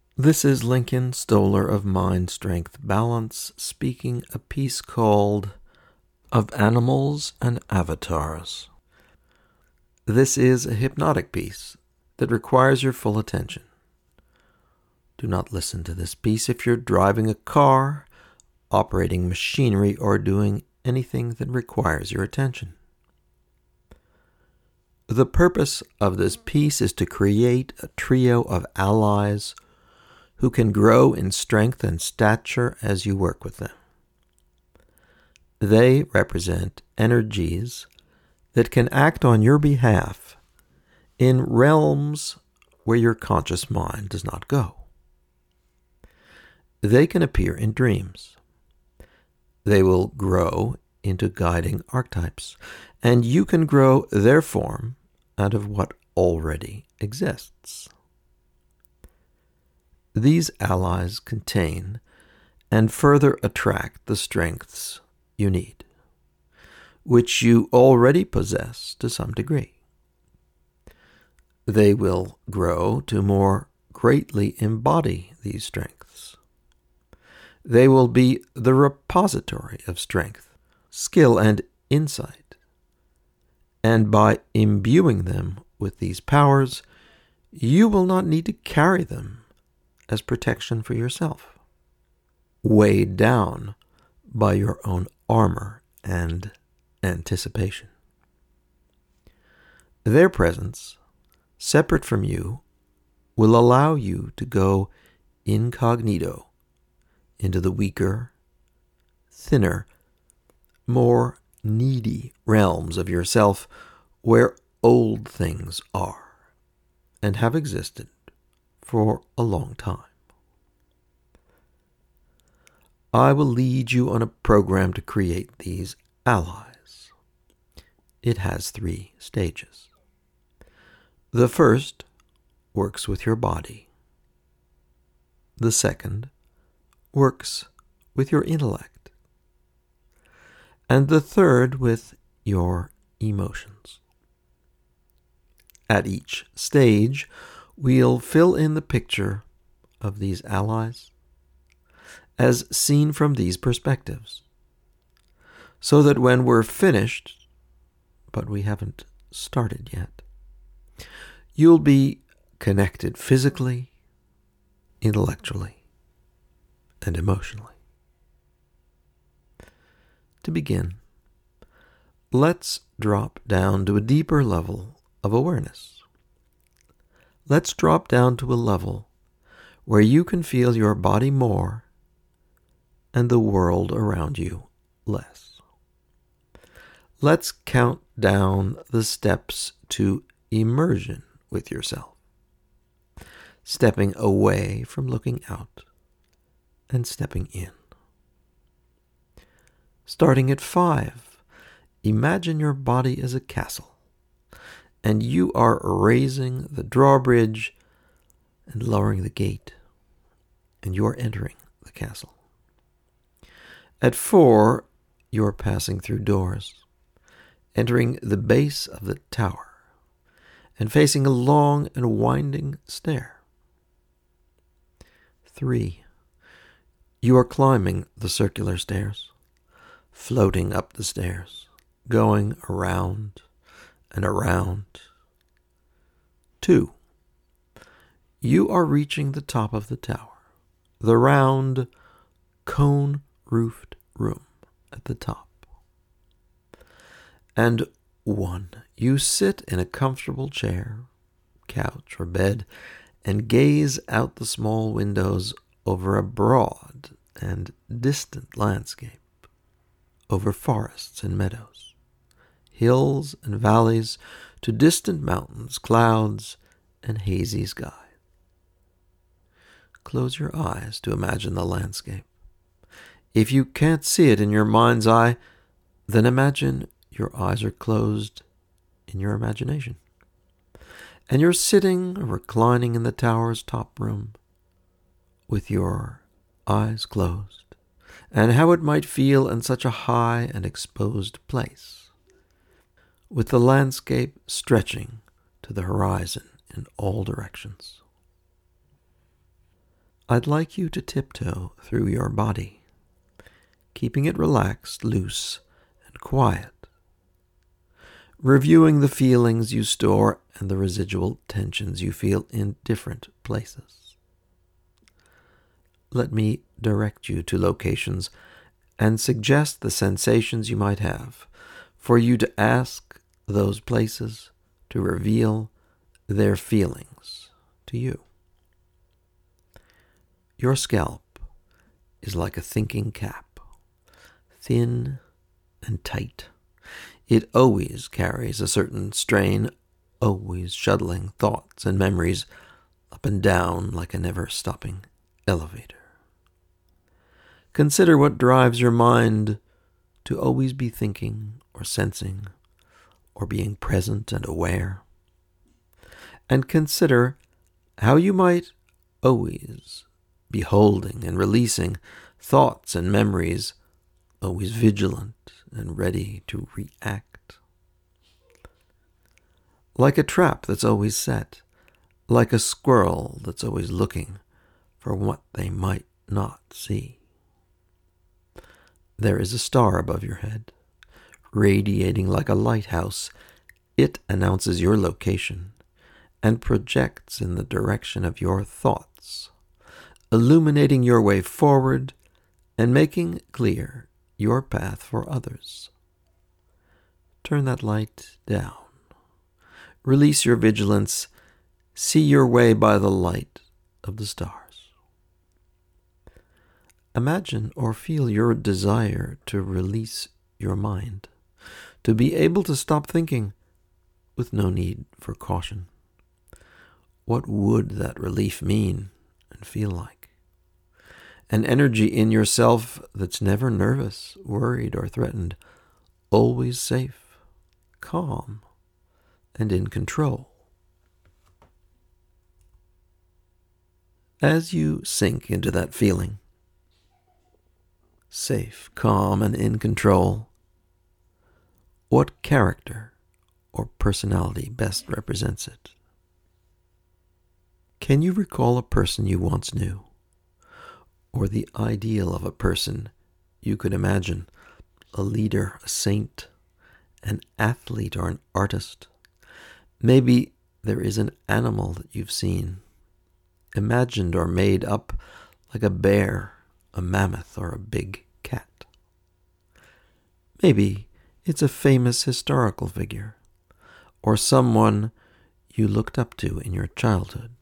This is Lincoln Stoller of Mind Strength Balance speaking a piece called Of Animals and Avatars. This is a hypnotic piece that requires your full attention. Do not listen to this piece if you're driving a car, operating machinery, or doing anything that requires your attention. The purpose of this piece is to create a trio of allies who can grow in strength and stature as you work with them. They represent energies that can act on your behalf in realms where your conscious mind does not go. They can appear in dreams. They will grow into guiding archetypes, and you can grow their form out of what already exists. These allies contain and further attract the strengths you need, which you already possess to some degree. They will grow to more greatly embody these strengths. They will be the repository of strength, skill, and insight. And by imbuing them with these powers, you will not need to carry them as protection for yourself, weighed down by your own armor and anticipation. Their presence, separate from you, will allow you to go incognito into the weaker, thinner, more needy realms of yourself where old things are and have existed for a long time. I will lead you on a program to create these allies. It has 3 stages. The first works with your body. The second works with your intellect. And the third with your emotions. At each stage, we'll fill in the picture of these allies as seen from these perspectives, so that when we're finished, but we haven't started yet, you'll be connected physically, intellectually, and emotionally. To begin, let's drop down to a deeper level of awareness. Let's drop down to a level where you can feel your body more and the world around you less. Let's count down the steps to immersion with yourself, stepping away from looking out and stepping in. Starting at 5, imagine your body as a castle, and you are raising the drawbridge and lowering the gate, and you are entering the castle. At 4, you are passing through doors, entering the base of the tower, and facing a long and winding stair. 3, you are climbing the circular stairs, floating up the stairs, going around and around. 2, you are reaching the top of the tower, the round, cone-roofed room at the top. And 1, you sit in a comfortable chair, couch, or bed, and gaze out the small windows over a broad and distant landscape, over forests and meadows, hills and valleys, to distant mountains, clouds, and hazy sky. Close your eyes to imagine the landscape. If you can't see it in your mind's eye, then imagine your eyes are closed in your imagination, and you're sitting or reclining in the tower's top room with your eyes closed, and how it might feel in such a high and exposed place, with the landscape stretching to the horizon in all directions. I'd like you to tiptoe through your body, keeping it relaxed, loose, and quiet, reviewing the feelings you store and the residual tensions you feel in different places. Let me direct you to locations and suggest the sensations you might have, for you to ask those places to reveal their feelings to you. Your scalp is like a thinking cap, thin and tight. It always carries a certain strain, always shuttling thoughts and memories up and down like a never-stopping elevator. Consider what drives your mind to always be thinking or sensing or being present and aware. And consider how you might always be holding and releasing thoughts and memories, always vigilant and ready to react. Like a trap that's always set, like a squirrel that's always looking for what they might not see. There is a star above your head, radiating like a lighthouse. It announces your location and projects in the direction of your thoughts, illuminating your way forward and making clear your path for others. Turn that light down. Release your vigilance. See your way by the light of the stars. Imagine or feel your desire to release your mind, to be able to stop thinking with no need for caution. What would that relief mean and feel like? An energy in yourself that's never nervous, worried, or threatened, always safe, calm, and in control. As you sink into that feeling, safe, calm, and in control, what character or personality best represents it? Can you recall a person you once knew, or the ideal of a person you could imagine, a leader, a saint, an athlete, or an artist? Maybe there is an animal that you've seen, imagined or made up, like a bear, a mammoth, or a big cat. Maybe it's a famous historical figure, or someone you looked up to in your childhood.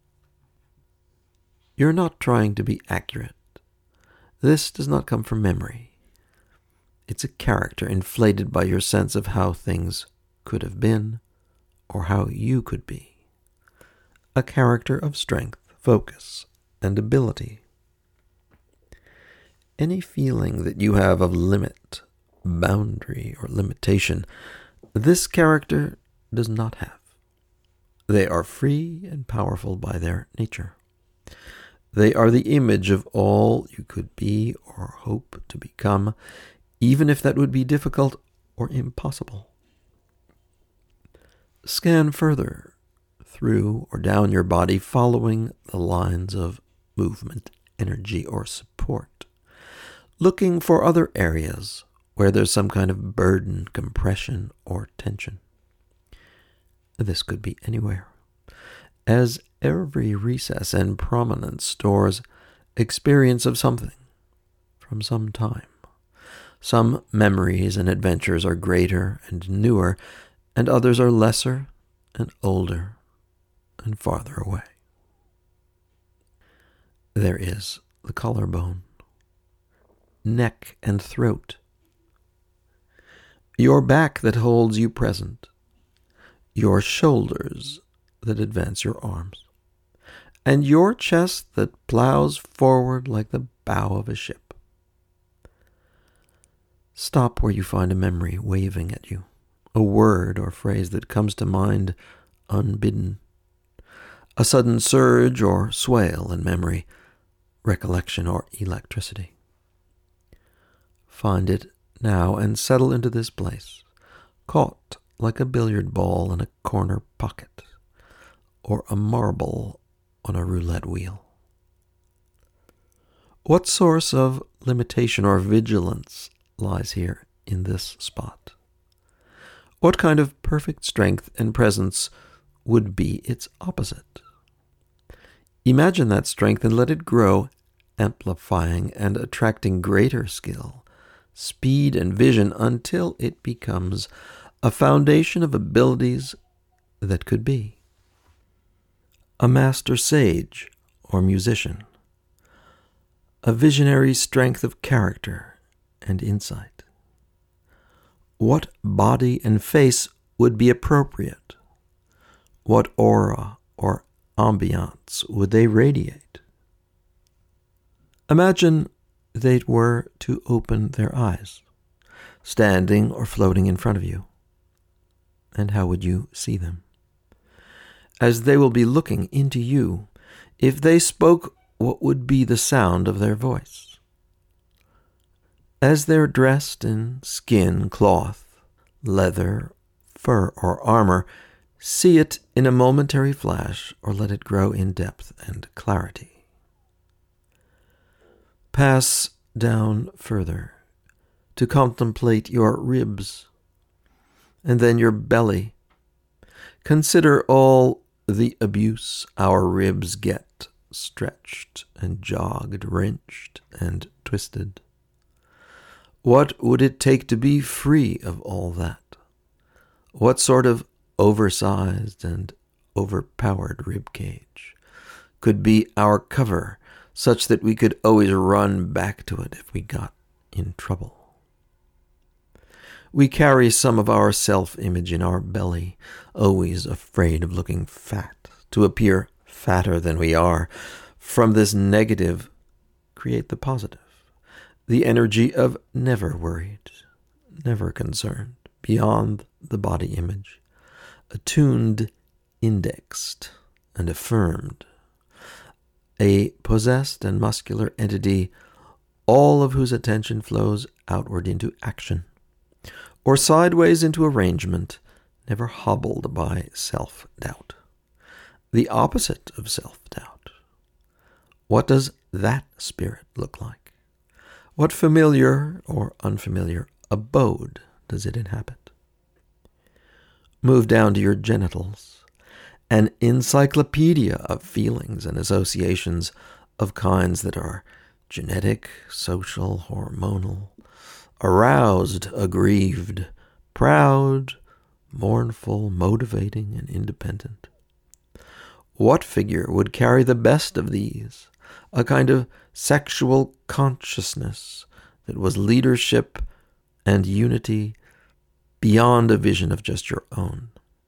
You're not trying to be accurate. This does not come from memory. It's a character inflated by your sense of how things could have been, or how you could be. A character of strength, focus, and ability. Any feeling that you have of limit, boundary, or limitation, this character does not have. They are free and powerful by their nature. They are the image of all you could be or hope to become, even if that would be difficult or impossible. Scan further through or down your body, following the lines of movement, energy, or support, looking for other areas where there's some kind of burden, compression, or tension. This could be anywhere, as every recess and prominence stores experience of something from some time. Some memories and adventures are greater and newer, and others are lesser and older and farther away. There is the collarbone, neck and throat, your back that holds you present, your shoulders that advance your arms, and your chest that plows forward like the bow of a ship. Stop where you find a memory waving at you, a word or phrase that comes to mind unbidden, a sudden surge or swale in memory, recollection, or electricity. Find it now and settle into this place, caught like a billiard ball in a corner pocket, or a marble on a roulette wheel. What source of limitation or vigilance lies here in this spot? What kind of perfect strength and presence would be its opposite? Imagine that strength and let it grow, amplifying and attracting greater skill, speed, and vision until it becomes a foundation of abilities that could be a master sage or musician, a visionary strength of character and insight. What body and face would be appropriate? What aura or ambiance would they radiate? Imagine they were to open their eyes, standing or floating in front of you. And how would you see them? As they will be looking into you, if they spoke, what would be the sound of their voice? As they're dressed in skin, cloth, leather, fur, or armor, see it in a momentary flash or let it grow in depth and clarity. Pass down further to contemplate your ribs and then your belly. Consider all the abuse our ribs get, stretched and jogged, wrenched and twisted. What would it take to be free of all that? What sort of oversized and overpowered rib cage could be our cover such that we could always run back to it if we got in trouble? We carry some of our self-image in our belly, always afraid of looking fat, to appear fatter than we are. From this negative, create the positive, the energy of never worried, never concerned, beyond the body image, attuned, indexed, and affirmed, a possessed and muscular entity, all of whose attention flows outward into action, or sideways into arrangement, never hobbled by self-doubt. The opposite of self-doubt. What does that spirit look like? What familiar or unfamiliar abode does it inhabit? Move down to your genitals, an encyclopedia of feelings and associations of kinds that are genetic, social, hormonal, aroused, aggrieved, proud, mournful, motivating, and independent. What figure would carry the best of these? A kind of sexual consciousness that was leadership and unity beyond a vision of just your own.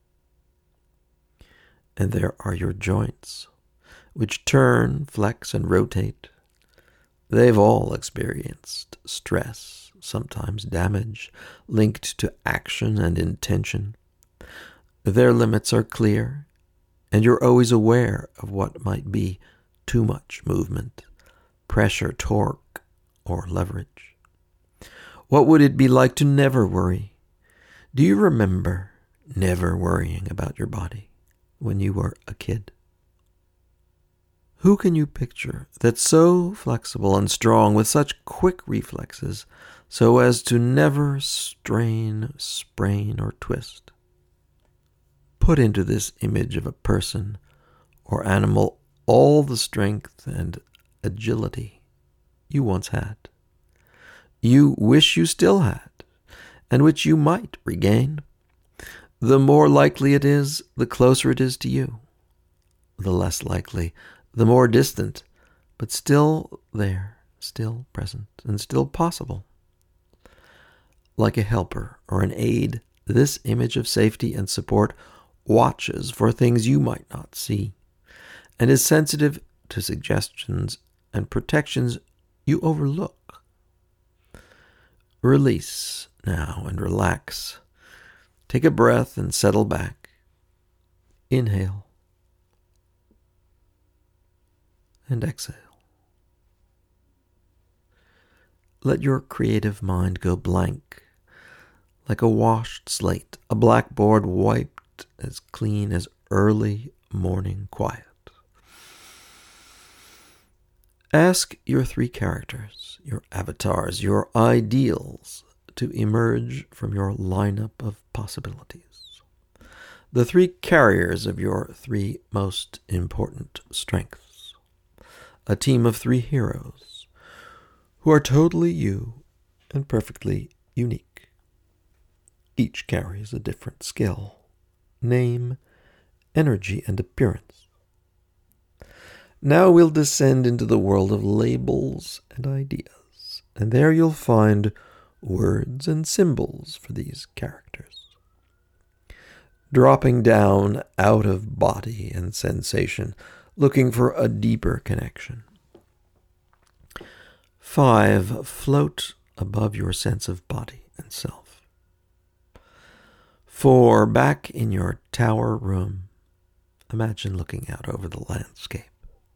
And there are your joints, which turn, flex, and rotate. They've all experienced stress, sometimes damage, linked to action and intention. Their limits are clear, and you're always aware of what might be too much movement, pressure, torque, or leverage. What would it be like to never worry? Do you remember never worrying about your body when you were a kid? Who can you picture that's so flexible and strong with such quick reflexes so as to never strain, sprain, or twist? Put into this image of a person or animal all the strength and agility you once had, you wish you still had, and which you might regain. The more likely it is, the closer it is to you. The less likely, the more distant, but still there, still present, and still possible. Like a helper or an aid, this image of safety and support watches for things you might not see, and is sensitive to suggestions and protections you overlook. Release now and relax. Take a breath and settle back. Inhale and exhale. Let your creative mind go blank, like a washed slate, a blackboard wiped as clean as early morning quiet. Ask your three characters, your avatars, your ideals, to emerge from your lineup of possibilities. The three carriers of your three most important strengths. A team of three heroes who are totally you and perfectly unique. Each carries a different skill, name, energy, and appearance. Now we'll descend into the world of labels and ideas, and there you'll find words and symbols for these characters. Dropping down out of body and sensation, looking for a deeper connection. 5. Float above your sense of body and self. 4. Back in your tower room, imagine looking out over the landscape.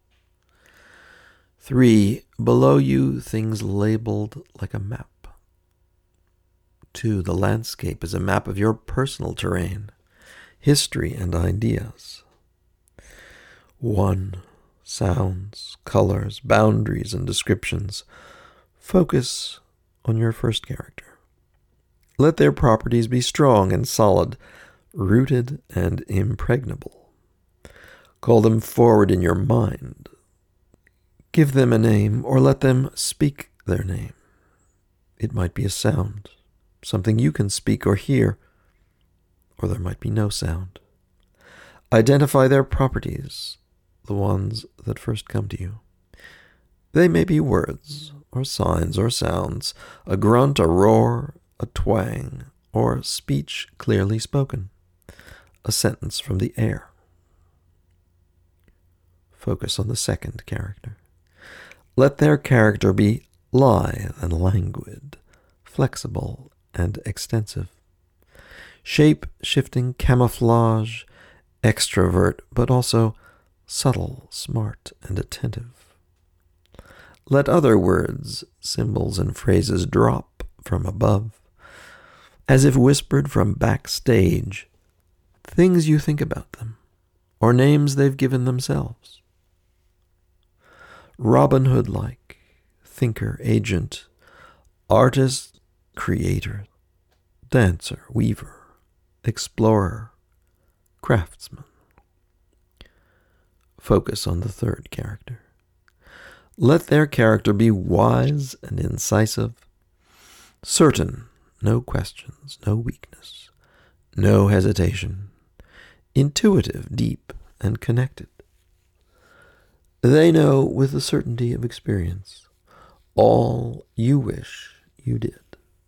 3. Below you, things labeled like a map. 2. The landscape is a map of your personal terrain, history, and ideas. 1. Sounds, colors, boundaries, and descriptions. Focus on your first character. Let their properties be strong and solid, rooted and impregnable. Call them forward in your mind. Give them a name, or let them speak their name. It might be a sound, something you can speak or hear, or there might be no sound. Identify their properties, the ones that first come to you. They may be words, or signs, or sounds, a grunt, a roar, a twang, or speech clearly spoken, a sentence from the air. Focus on the second character. Let their character be lithe and languid, flexible and extensive. Shape-shifting camouflage, extrovert, but also subtle, smart, and attentive. Let other words, symbols, and phrases drop from above, as if whispered from backstage, things you think about them, or names they've given themselves. Robin Hood-like, thinker, agent, artist, creator, dancer, weaver, explorer, craftsman. Focus on the third character. Let their character be wise and incisive, certain, no questions, no weakness, no hesitation, intuitive, deep, and connected. They know with the certainty of experience all you wish you did.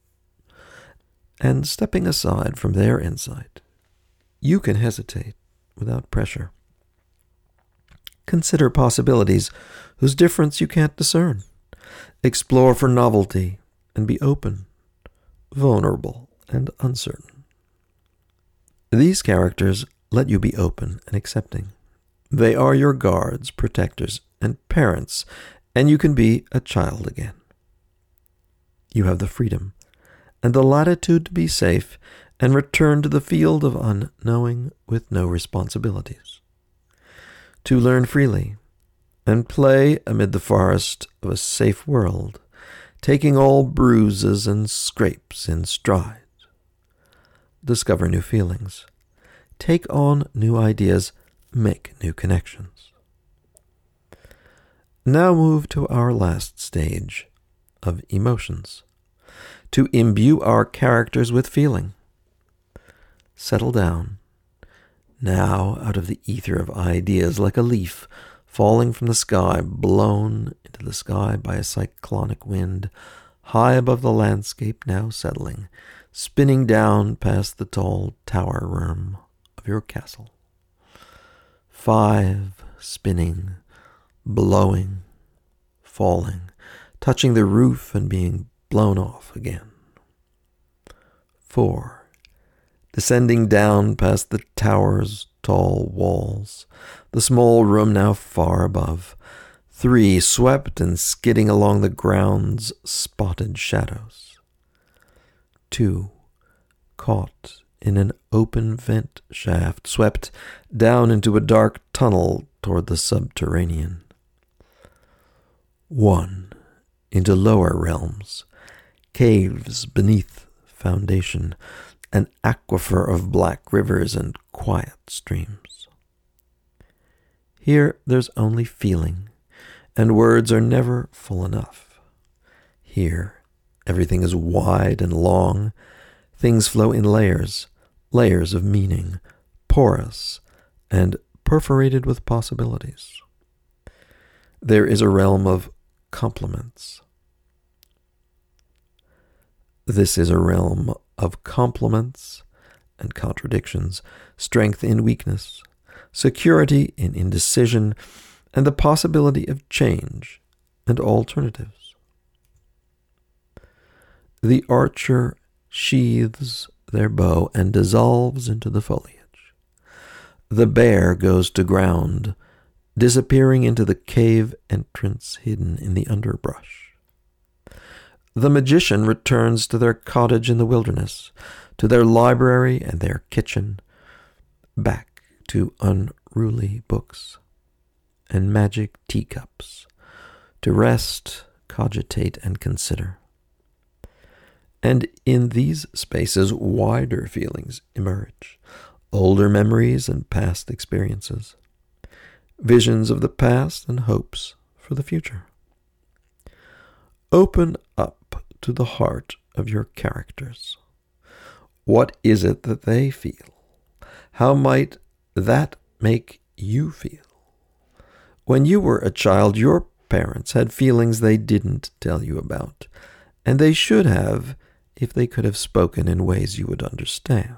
And stepping aside from their insight, you can hesitate without pressure. Consider possibilities whose difference you can't discern. Explore for novelty and be open, vulnerable, and uncertain. These characters let you be open and accepting. They are your guards, protectors, and parents, and you can be a child again. You have the freedom and the latitude to be safe and return to the field of unknowing with no responsibilities. To learn freely and play amid the forest of a safe world, taking all bruises and scrapes in stride. Discover new feelings. Take on new ideas. Make new connections. Now move to our last stage of emotions, to imbue our characters with feeling. Settle down, now out of the ether of ideas like a leaf falling from the sky, blown into the sky by a cyclonic wind, high above the landscape, now settling, spinning down past the tall tower room of your castle. 5, spinning, blowing, falling, touching the roof and being blown off again. 4, descending down past the tower's tall walls, the small room now far above. 3, swept and skidding along the ground's spotted shadows. 2, caught in an open vent shaft, swept down into a dark tunnel toward the subterranean. One, into lower realms, caves beneath foundation, an aquifer of black rivers and quiet streams. Here there's only feeling, and words are never full enough. Here everything is wide and long, things flow in layers, layers of meaning, porous and perforated with possibilities. There is a realm of complements. This is a realm of complements and contradictions, strength in weakness, security in indecision, and the possibility of change and alternatives. The archer sheathes their bow and dissolves into the foliage. The bear goes to ground, disappearing into the cave entrance hidden in the underbrush. The magician returns to their cottage in the wilderness, to their library and their kitchen, back to unruly books and magic teacups, to rest, cogitate, and consider. And in these spaces, wider feelings emerge, older memories and past experiences, visions of the past and hopes for the future. Open up to the heart of your characters. What is it that they feel? How might that make you feel? When you were a child, your parents had feelings they didn't tell you about, and they should have if they could have spoken in ways you would understand.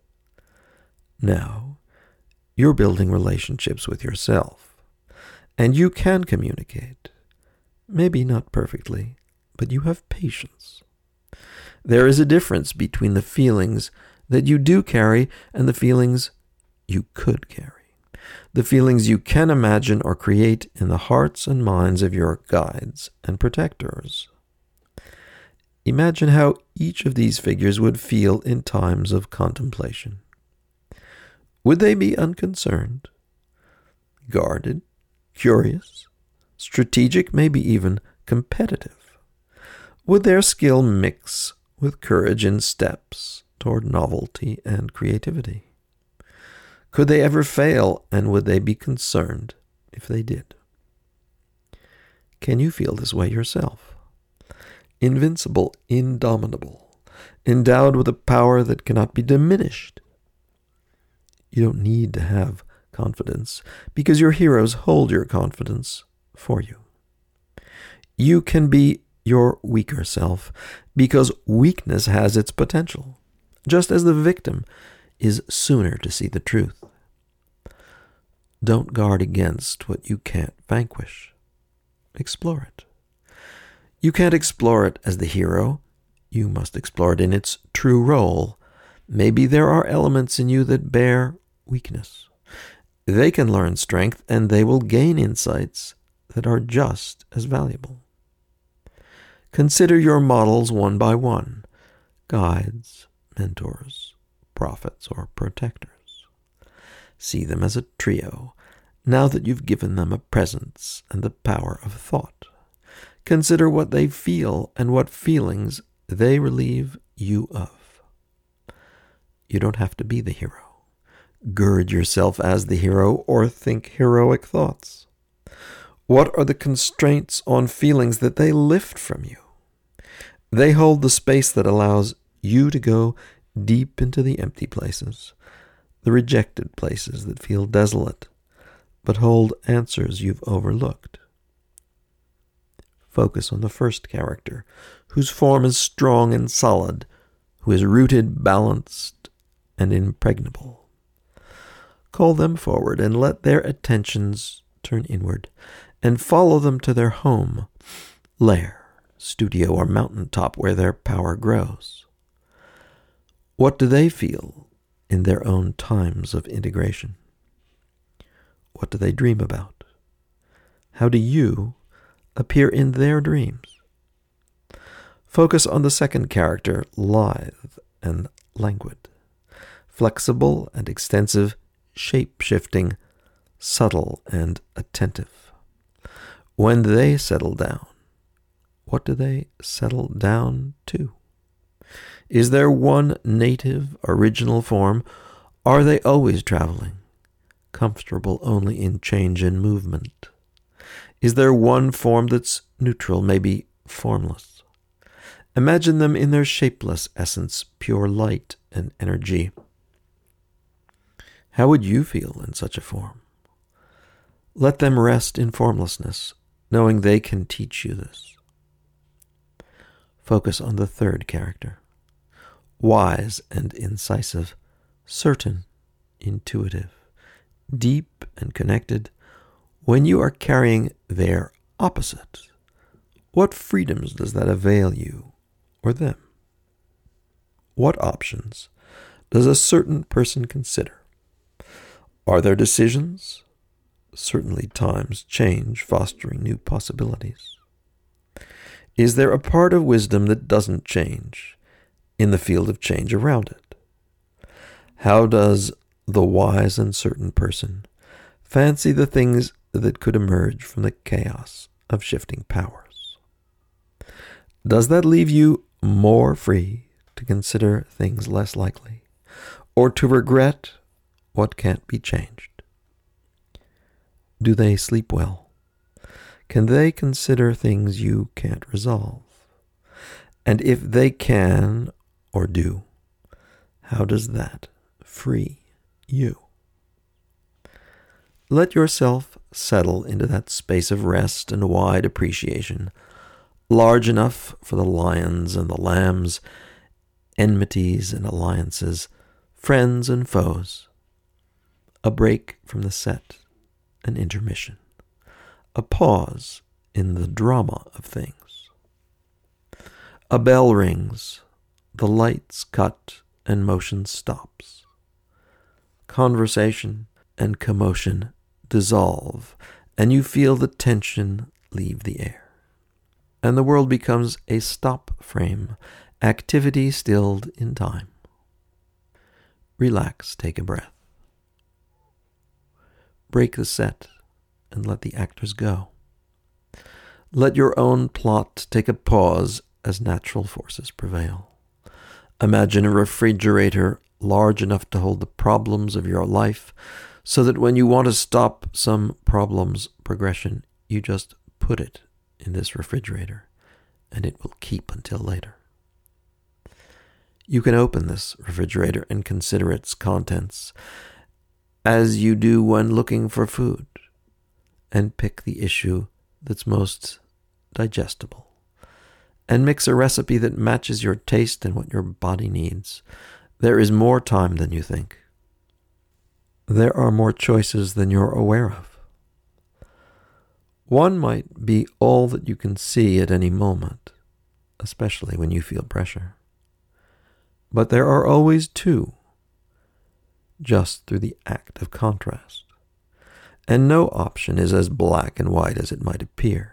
Now, you're building relationships with yourself, and you can communicate. Maybe not perfectly, but you have patience. There is a difference between the feelings that you do carry and the feelings you could carry. The feelings you can imagine or create in the hearts and minds of your guides and protectors. Imagine how each of these figures would feel in times of contemplation. Would they be unconcerned, guarded, curious, strategic, maybe even competitive? Would their skill mix with courage in steps toward novelty and creativity? Could they ever fail, and would they be concerned if they did? Can you feel this way yourself? Invincible, indomitable, endowed with a power that cannot be diminished. You don't need to have confidence, because your heroes hold your confidence for you. You can be your weaker self, because weakness has its potential, just as the victim is sooner to see the truth. Don't guard against what you can't vanquish. Explore it. You can't explore it as the hero. You must explore it in its true role. Maybe there are elements in you that bear weakness. They can learn strength, and they will gain insights that are just as valuable. Consider your models one by one, guides, mentors, prophets, or protectors. See them as a trio, now that you've given them a presence and the power of thought. Consider what they feel and what feelings they relieve you of. You don't have to be the hero. Gird yourself as the hero or think heroic thoughts. What are the constraints on feelings that they lift from you? They hold the space that allows you to go deep into the empty places, the rejected places that feel desolate, but hold answers you've overlooked. Focus on the first character, whose form is strong and solid, who is rooted, balanced, and impregnable. Call them forward and let their attentions turn inward, and follow them to their home, lair, studio, or mountaintop where their power grows. What do they feel in their own times of integration? What do they dream about? How do you appear in their dreams? Focus on the second character, lithe and languid, flexible and extensive, shape-shifting, subtle and attentive. When they settle down, what do they settle down to? Is there one native, original form? Are they always traveling, comfortable only in change and movement? Is there one form that's neutral, maybe formless? Imagine them in their shapeless essence, pure light and energy. How would you feel in such a form? Let them rest in formlessness, knowing they can teach you this. Focus on the third character. Wise and incisive, certain, intuitive, deep and connected. When you are carrying their opposite, what freedoms does that avail you or them? What options does a certain person consider? Are there decisions? Certainly times change, fostering new possibilities. Is there a part of wisdom that doesn't change in the field of change around it? How does the wise and certain person fancy the things that could emerge from the chaos of shifting powers? Does that leave you more free to consider things less likely, or to regret what can't be changed? Do they sleep well? Can they consider things you can't resolve? And if they can or do, how does that free you? Let yourself settle into that space of rest and wide appreciation, large enough for the lions and the lambs, enmities and alliances, friends and foes. A break from the set, an intermission, a pause in the drama of things. A bell rings, the lights cut and motion stops. Conversation and commotion dissolve, and you feel the tension leave the air. And the world becomes a stop frame, activity stilled in time. Relax, take a breath. Break the set and let the actors go. Let your own plot take a pause as natural forces prevail. Imagine a refrigerator large enough to hold the problems of your life, so that when you want to stop some problem's progression, you just put it in this refrigerator, and it will keep until later. You can open this refrigerator and consider its contents, as you do when looking for food, and pick the issue that's most digestible, and mix a recipe that matches your taste and what your body needs. There is more time than you think. There are more choices than you're aware of. One might be all that you can see at any moment, especially when you feel pressure. But there are always two, just through the act of contrast. And no option is as black and white as it might appear.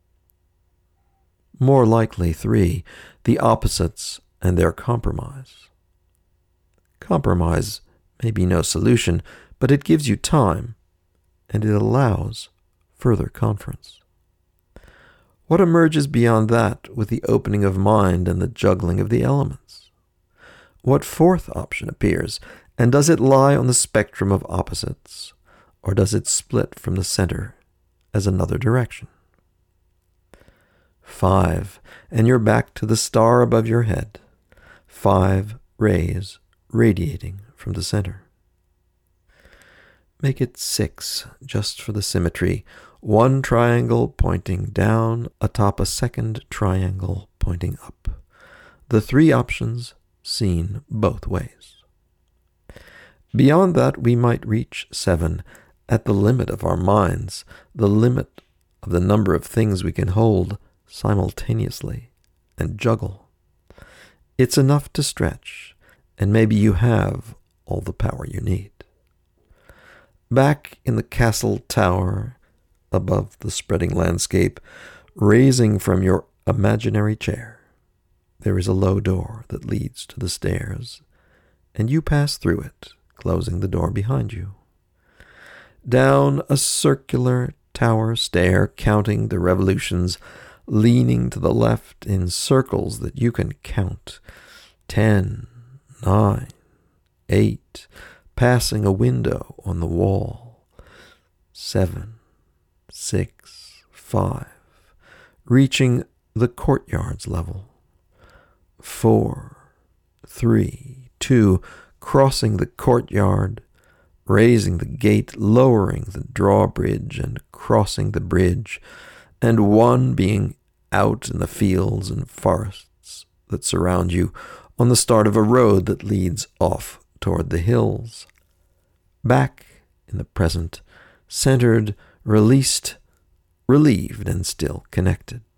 More likely three, the opposites and their compromise. Compromise may be no solution, but it gives you time, and it allows further conference. What emerges beyond that with the opening of mind and the juggling of the elements? What fourth option appears, and does it lie on the spectrum of opposites, or does it split from the center as another direction? 5, and you're back to the star above your head. 5 rays radiating from the center. Make it 6, just for the symmetry. 1 triangle pointing down atop a second triangle pointing up. The 3 options seen both ways. Beyond that, we might reach 7, at the limit of our minds, the limit of the number of things we can hold simultaneously and juggle. It's enough to stretch, and maybe you have all the power you need. Back in the castle tower, above the spreading landscape, raising from your imaginary chair, there is a low door that leads to the stairs, and you pass through it, closing the door behind you. Down a circular tower stair, counting the revolutions, leaning to the left in circles that you can count. 10, 9, 8, passing a window on the wall. 7, 6, 5, reaching the courtyard's level. 4, 3, 2, crossing the courtyard, raising the gate, lowering the drawbridge and crossing the bridge, and 1 being out in the fields and forests that surround you on the start of a road that leads off toward the hills. Back in the present, centered, released, relieved, and still connected.